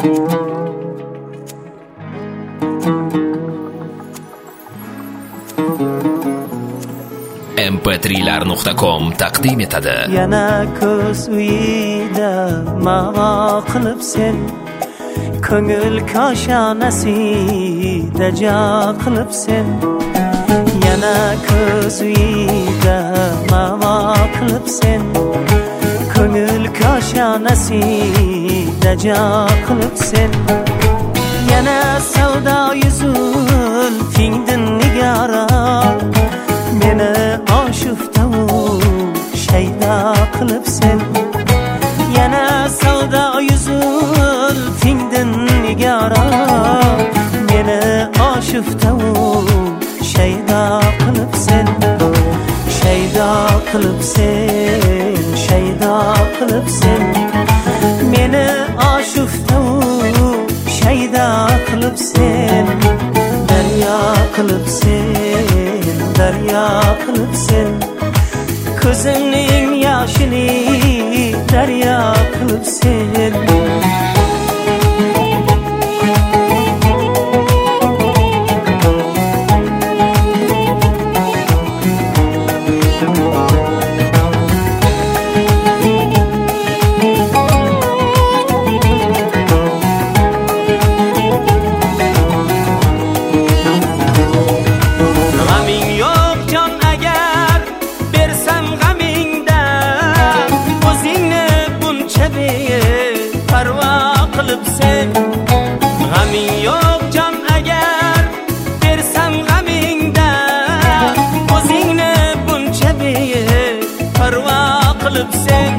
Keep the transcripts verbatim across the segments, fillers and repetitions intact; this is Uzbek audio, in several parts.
em p three lar nuqta com taqdim etadi. Yana ko'z uyida mavo qilib sen, ko'ngil koshonasida jo qilib sen. Yana ko'z uyida mavo qilib sen, ko'ngil koshonasida jo qilib sen. Yana savdo yuzul tingdin nigora, meni oshufta shayda qilib sen. Yana savdo yuzul tingdin nigora, meni oshufta shayda qilib sen. Shayda qilib sen, shayda qilib sen, meni oshufta shayda qilib sen. Daryo qilib sen, daryo qilib sen, ko'zimning yoshini daryo qilib sen. G'aming yo'q jon agar bersam g'amingda, o'zingni buncha beparvo qilib sen.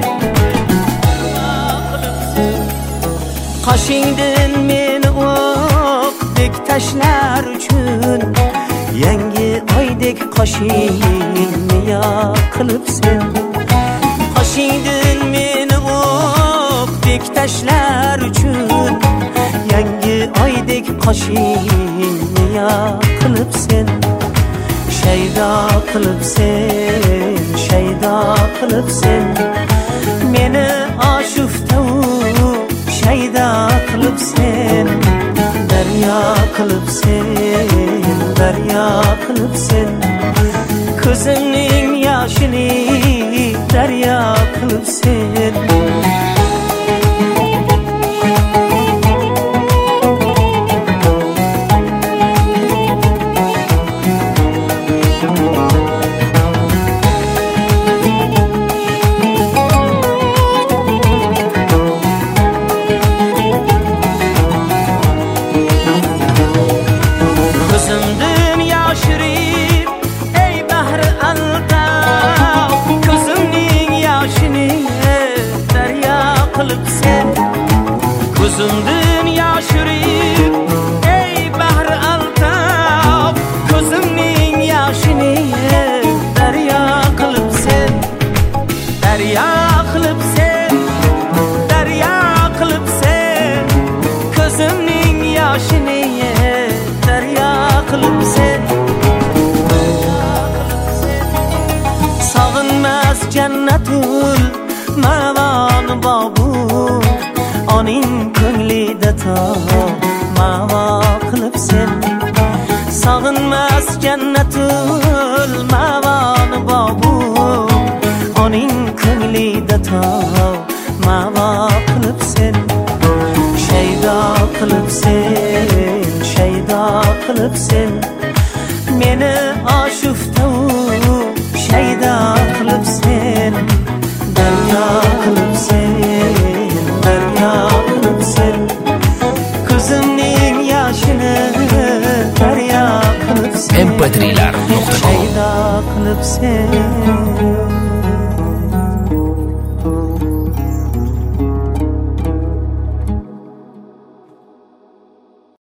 Qoshingdan meni o'qdek tashlar uchun, yangi oydek qoshingni yo'q qilib sen. Qoshingdan meni o'qdek tashlar uchun, yangi oydek qoshingni yo'q qilib sen. Shaydo qilib sen, shaydo qilib sen, meni oshufta shaydo qilib sen. Daryo qilib sen, daryo qilib sen, ko'zimning yoshini daryo qilib sen. Ko'zimdan yoshirib ey bahr altaf, ko'zimning yoshini daryo qilib sen. Daryo qilib sen, daryo qilib sen, ko'zimning yoshini daryo qilib sen. Sog'inmas jannatul mavon bobu, oning ko'nglida to mavo qilib sen. Sog'inmas jannatul mavon bobu, oning ko'nglida to mavo qilib sen. Shaydo qilib sen, shaydo qilib sen, meni oshufta shaydo qilib sen. Daryo qilib sen, daryo qilib sen, ko'zimning yoshini daryo qilib sen. em p three lar nuqta com shaydo qilib sen.